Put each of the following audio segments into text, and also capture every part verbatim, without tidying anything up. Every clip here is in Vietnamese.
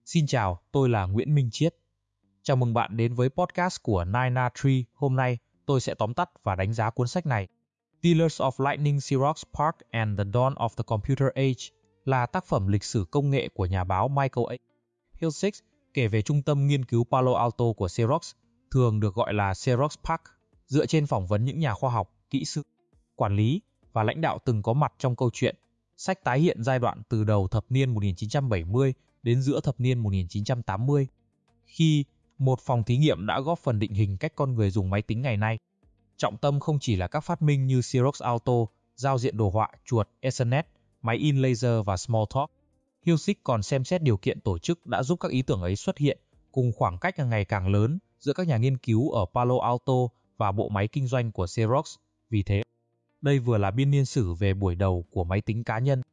Xin chào, tôi là Nguyễn Minh Chiết. Chào mừng bạn đến với podcast của nine a tree. Hôm nay, tôi sẽ tóm tắt và đánh giá cuốn sách này. Dealers of Lightning Xerox PARC and the Dawn of the Computer Age là tác phẩm lịch sử công nghệ của nhà báo Michael A. Hiltzik, kể về trung tâm nghiên cứu Palo Alto của Xerox, thường được gọi là Xerox PARC, dựa trên phỏng vấn những nhà khoa học, kỹ sư, quản lý và lãnh đạo từng có mặt trong câu chuyện. Sách tái hiện giai đoạn từ đầu thập niên một nghìn chín trăm bảy mươi đến giữa thập niên một nghìn chín trăm tám mươi, khi một phòng thí nghiệm đã góp phần định hình cách con người dùng máy tính ngày nay. Trọng tâm không chỉ là các phát minh như Xerox Alto, giao diện đồ họa, chuột, Ethernet, máy in laser và Smalltalk. Hiltzik còn xem xét điều kiện tổ chức đã giúp các ý tưởng ấy xuất hiện, cùng khoảng cách ngày càng lớn giữa các nhà nghiên cứu ở Palo Alto và bộ máy kinh doanh của Xerox. Vì thế, đây vừa là biên niên sử về buổi đầu của máy tính cá nhân,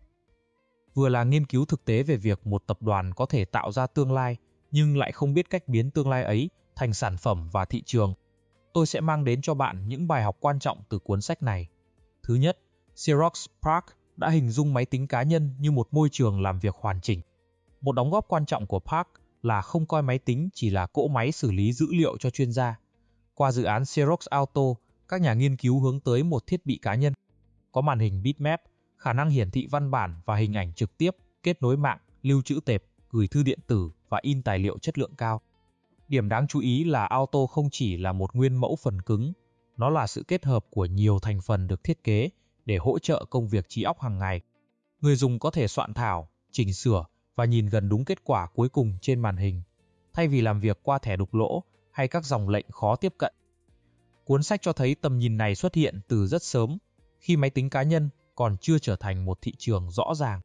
vừa là nghiên cứu thực tế về việc một tập đoàn có thể tạo ra tương lai nhưng lại không biết cách biến tương lai ấy thành sản phẩm và thị trường. Tôi sẽ mang đến cho bạn những bài học quan trọng từ cuốn sách này. Thứ nhất, Xerox PARC đã hình dung máy tính cá nhân như một môi trường làm việc hoàn chỉnh. Một đóng góp quan trọng của PARC là không coi máy tính chỉ là cỗ máy xử lý dữ liệu cho chuyên gia. Qua dự án Xerox Alto, các nhà nghiên cứu hướng tới một thiết bị cá nhân, có màn hình bitmap, khả năng hiển thị văn bản và hình ảnh trực tiếp, kết nối mạng, lưu trữ tệp, gửi thư điện tử và in tài liệu chất lượng cao. Điểm đáng chú ý là Alto không chỉ là một nguyên mẫu phần cứng, nó là sự kết hợp của nhiều thành phần được thiết kế để hỗ trợ công việc trí óc hàng ngày. Người dùng có thể soạn thảo, chỉnh sửa và nhìn gần đúng kết quả cuối cùng trên màn hình, thay vì làm việc qua thẻ đục lỗ hay các dòng lệnh khó tiếp cận. Cuốn sách cho thấy tầm nhìn này xuất hiện từ rất sớm, khi máy tính cá nhân còn chưa trở thành một thị trường rõ ràng.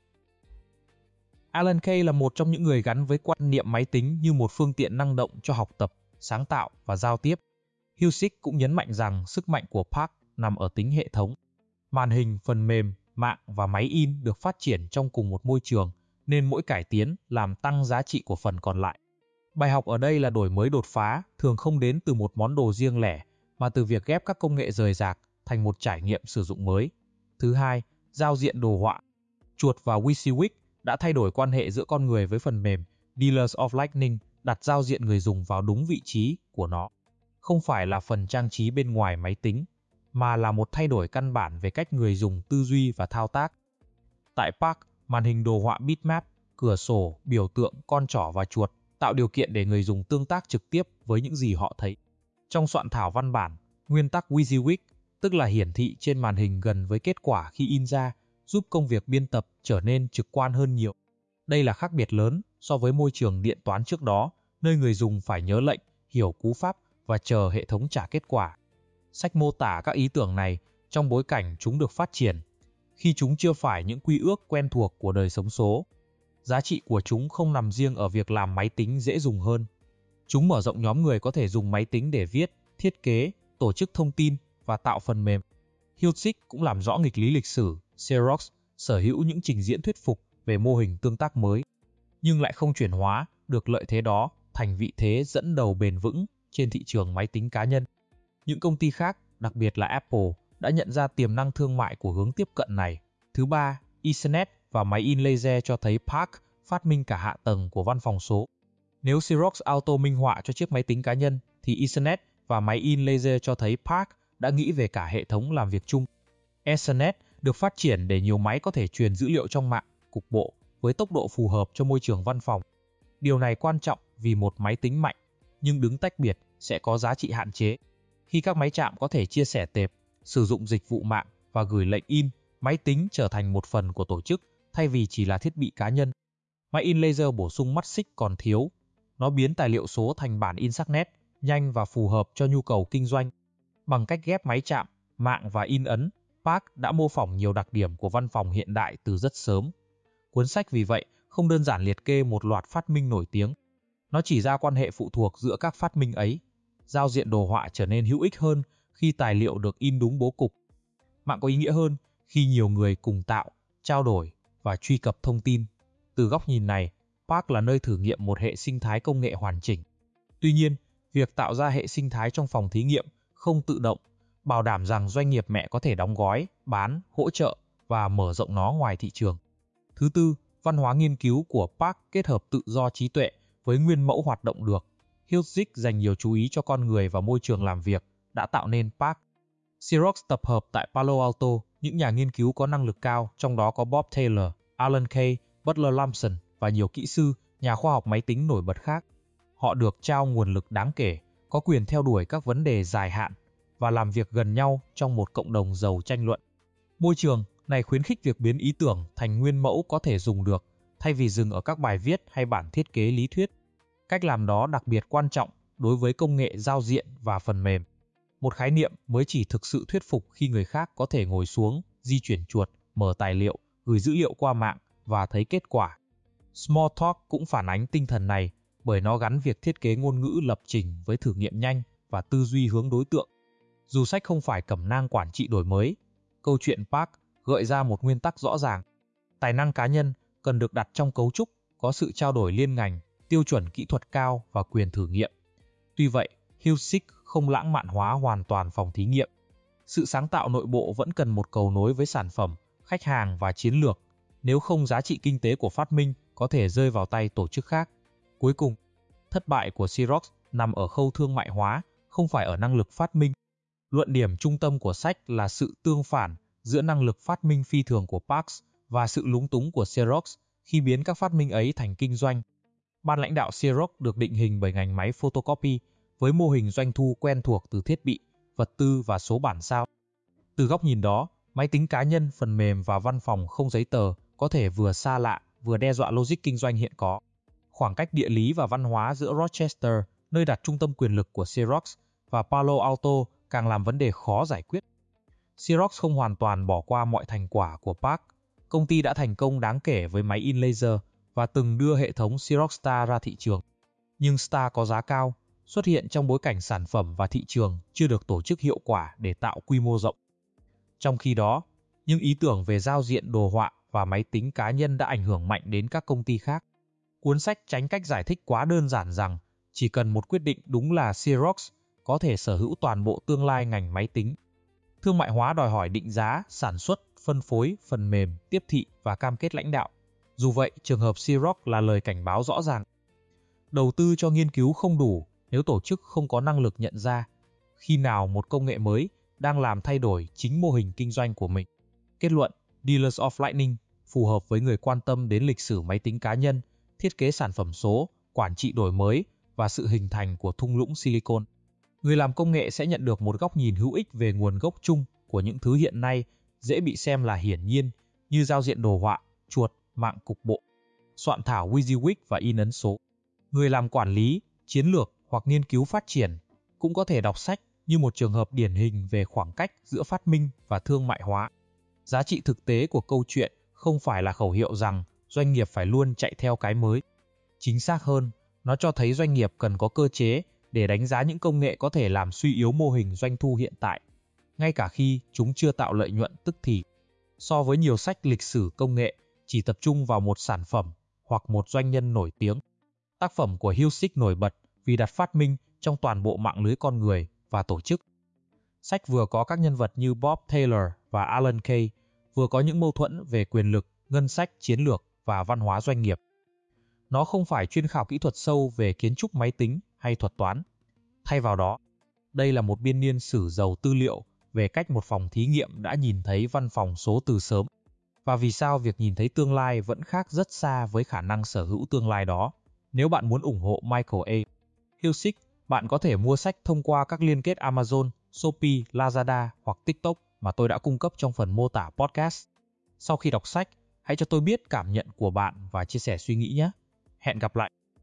Alan Kay là một trong những người gắn với quan niệm máy tính như một phương tiện năng động cho học tập, sáng tạo và giao tiếp. Hiltzik cũng nhấn mạnh rằng sức mạnh của PARC nằm ở tính hệ thống. Màn hình, phần mềm, mạng và máy in được phát triển trong cùng một môi trường, nên mỗi cải tiến làm tăng giá trị của phần còn lại. Bài học ở đây là đổi mới đột phá thường không đến từ một món đồ riêng lẻ, mà từ việc ghép các công nghệ rời rạc thành một trải nghiệm sử dụng mới. Thứ hai, giao diện đồ họa. Chuột và WYSIWYG đã thay đổi quan hệ giữa con người với phần mềm. Dealers of Lightning đặt giao diện người dùng vào đúng vị trí của nó. Không phải là phần trang trí bên ngoài máy tính, mà là một thay đổi căn bản về cách người dùng tư duy và thao tác. Tại PARC, màn hình đồ họa bitmap, cửa sổ, biểu tượng, con trỏ và chuột tạo điều kiện để người dùng tương tác trực tiếp với những gì họ thấy. Trong soạn thảo văn bản, nguyên tắc WYSIWYG, tức là hiển thị trên màn hình gần với kết quả khi in ra, giúp công việc biên tập trở nên trực quan hơn nhiều. Đây là khác biệt lớn so với môi trường điện toán trước đó, nơi người dùng phải nhớ lệnh, hiểu cú pháp và chờ hệ thống trả kết quả. Sách mô tả các ý tưởng này trong bối cảnh chúng được phát triển, khi chúng chưa phải những quy ước quen thuộc của đời sống số. Giá trị của chúng không nằm riêng ở việc làm máy tính dễ dùng hơn. Chúng mở rộng nhóm người có thể dùng máy tính để viết, thiết kế, tổ chức thông tin và tạo phần mềm. Hiltzik cũng làm rõ nghịch lý lịch sử. Xerox sở hữu những trình diễn thuyết phục về mô hình tương tác mới, nhưng lại không chuyển hóa được lợi thế đó thành vị thế dẫn đầu bền vững trên thị trường máy tính cá nhân. Những công ty khác, đặc biệt là Apple, đã nhận ra tiềm năng thương mại của hướng tiếp cận này. Thứ ba, Ethernet và máy in laser cho thấy PARC phát minh cả hạ tầng của văn phòng số. Nếu Xerox Alto minh họa cho chiếc máy tính cá nhân, thì Ethernet và máy in laser cho thấy PARC đã nghĩ về cả hệ thống làm việc chung. Ethernet được phát triển để nhiều máy có thể truyền dữ liệu trong mạng, cục bộ, với tốc độ phù hợp cho môi trường văn phòng. Điều này quan trọng vì một máy tính mạnh, nhưng đứng tách biệt sẽ có giá trị hạn chế. Khi các máy chạm có thể chia sẻ tệp, sử dụng dịch vụ mạng và gửi lệnh in, máy tính trở thành một phần của tổ chức thay vì chỉ là thiết bị cá nhân. Máy in laser bổ sung mắt xích còn thiếu. Nó biến tài liệu số thành bản in sắc nét, nhanh và phù hợp cho nhu cầu kinh doanh. Bằng cách ghép máy chạm, mạng và in ấn, PARC đã mô phỏng nhiều đặc điểm của văn phòng hiện đại từ rất sớm. Cuốn sách vì vậy không đơn giản liệt kê một loạt phát minh nổi tiếng. Nó chỉ ra quan hệ phụ thuộc giữa các phát minh ấy. Giao diện đồ họa trở nên hữu ích hơn khi tài liệu được in đúng bố cục. Mạng có ý nghĩa hơn khi nhiều người cùng tạo, trao đổi và truy cập thông tin. Từ góc nhìn này, PARC là nơi thử nghiệm một hệ sinh thái công nghệ hoàn chỉnh. Tuy nhiên, việc tạo ra hệ sinh thái trong phòng thí nghiệm không tự động, bảo đảm rằng doanh nghiệp mẹ có thể đóng gói, bán, hỗ trợ và mở rộng nó ngoài thị trường. Thứ tư, Văn hóa nghiên cứu của Park kết hợp tự do trí tuệ với nguyên mẫu hoạt động được. Hiltzik dành nhiều chú ý cho con người và môi trường làm việc, đã tạo nên Park. Xerox tập hợp tại Palo Alto những nhà nghiên cứu có năng lực cao, trong đó có Bob Taylor, Alan Kay, Butler Lampson và nhiều kỹ sư, nhà khoa học máy tính nổi bật khác. Họ được trao nguồn lực đáng kể, có quyền theo đuổi các vấn đề dài hạn và làm việc gần nhau trong một cộng đồng giàu tranh luận. Môi trường này khuyến khích việc biến ý tưởng thành nguyên mẫu có thể dùng được, thay vì dừng ở các bài viết hay bản thiết kế lý thuyết. Cách làm đó đặc biệt quan trọng đối với công nghệ giao diện và phần mềm. Một khái niệm mới chỉ thực sự thuyết phục khi người khác có thể ngồi xuống, di chuyển chuột, mở tài liệu, gửi dữ liệu qua mạng và thấy kết quả. Smalltalk cũng phản ánh tinh thần này bởi nó gắn việc thiết kế ngôn ngữ lập trình với thử nghiệm nhanh và tư duy hướng đối tượng. Dù sách không phải cẩm nang quản trị đổi mới, câu chuyện Park gợi ra một nguyên tắc rõ ràng. Tài năng cá nhân cần được đặt trong cấu trúc, có sự trao đổi liên ngành, tiêu chuẩn kỹ thuật cao và quyền thử nghiệm. Tuy vậy, Hiltzik không lãng mạn hóa hoàn toàn phòng thí nghiệm. Sự sáng tạo nội bộ vẫn cần một cầu nối với sản phẩm, khách hàng và chiến lược, nếu không giá trị kinh tế của phát minh có thể rơi vào tay tổ chức khác. Cuối cùng, thất bại của Xerox nằm ở khâu thương mại hóa, không phải ở năng lực phát minh. Luận điểm trung tâm của sách là sự tương phản giữa năng lực phát minh phi thường của Parks và sự lúng túng của Xerox khi biến các phát minh ấy thành kinh doanh. Ban lãnh đạo Xerox được định hình bởi ngành máy photocopy với mô hình doanh thu quen thuộc từ thiết bị, vật tư và số bản sao. Từ góc nhìn đó, máy tính cá nhân, phần mềm và văn phòng không giấy tờ có thể vừa xa lạ, vừa đe dọa logic kinh doanh hiện có. Khoảng cách địa lý và văn hóa giữa Rochester, nơi đặt trung tâm quyền lực của Xerox, và Palo Alto càng làm vấn đề khó giải quyết. Xerox không hoàn toàn bỏ qua mọi thành quả của Park. Công ty đã thành công đáng kể với máy in laser và từng đưa hệ thống Xerox Star ra thị trường. Nhưng Star có giá cao, xuất hiện trong bối cảnh sản phẩm và thị trường chưa được tổ chức hiệu quả để tạo quy mô rộng. Trong khi đó, những ý tưởng về giao diện đồ họa và máy tính cá nhân đã ảnh hưởng mạnh đến các công ty khác. Cuốn sách tránh cách giải thích quá đơn giản rằng chỉ cần một quyết định đúng là Xerox có thể sở hữu toàn bộ tương lai ngành máy tính. Thương mại hóa đòi hỏi định giá, sản xuất, phân phối, phần mềm, tiếp thị và cam kết lãnh đạo. Dù vậy, trường hợp Xerox là lời cảnh báo rõ ràng. Đầu tư cho nghiên cứu không đủ nếu tổ chức không có năng lực nhận ra khi nào một công nghệ mới đang làm thay đổi chính mô hình kinh doanh của mình. Kết luận, Dealers of Lightning phù hợp với người quan tâm đến lịch sử máy tính cá nhân, thiết kế sản phẩm số, quản trị đổi mới và sự hình thành của thung lũng Silicon. Người làm công nghệ sẽ nhận được một góc nhìn hữu ích về nguồn gốc chung của những thứ hiện nay dễ bị xem là hiển nhiên như giao diện đồ họa, chuột, mạng cục bộ, soạn thảo WYSIWYG và in ấn số. Người làm quản lý, chiến lược hoặc nghiên cứu phát triển cũng có thể đọc sách như một trường hợp điển hình về khoảng cách giữa phát minh và thương mại hóa. Giá trị thực tế của câu chuyện không phải là khẩu hiệu rằng doanh nghiệp phải luôn chạy theo cái mới. Chính xác hơn, nó cho thấy doanh nghiệp cần có cơ chế để đánh giá những công nghệ có thể làm suy yếu mô hình doanh thu hiện tại, ngay cả khi chúng chưa tạo lợi nhuận tức thì. So với nhiều sách lịch sử công nghệ chỉ tập trung vào một sản phẩm hoặc một doanh nhân nổi tiếng, tác phẩm của Hiltzik nổi bật vì đặt phát minh trong toàn bộ mạng lưới con người và tổ chức. Sách vừa có các nhân vật như Bob Taylor và Alan Kay, vừa có những mâu thuẫn về quyền lực, ngân sách, chiến lược và văn hóa doanh nghiệp. Nó không phải chuyên khảo kỹ thuật sâu về kiến trúc máy tính hay thuật toán. Thay vào đó, đây là một biên niên sử giàu tư liệu về cách một phòng thí nghiệm đã nhìn thấy văn phòng số từ sớm, và vì sao việc nhìn thấy tương lai vẫn khác rất xa với khả năng sở hữu tương lai đó. Nếu bạn muốn ủng hộ Michael A. Hiltzik, bạn có thể mua sách thông qua các liên kết Amazon, Shopee, Lazada hoặc TikTok mà tôi đã cung cấp trong phần mô tả podcast. Sau khi đọc sách, hãy cho tôi biết cảm nhận của bạn và chia sẻ suy nghĩ nhé. Hẹn gặp lại!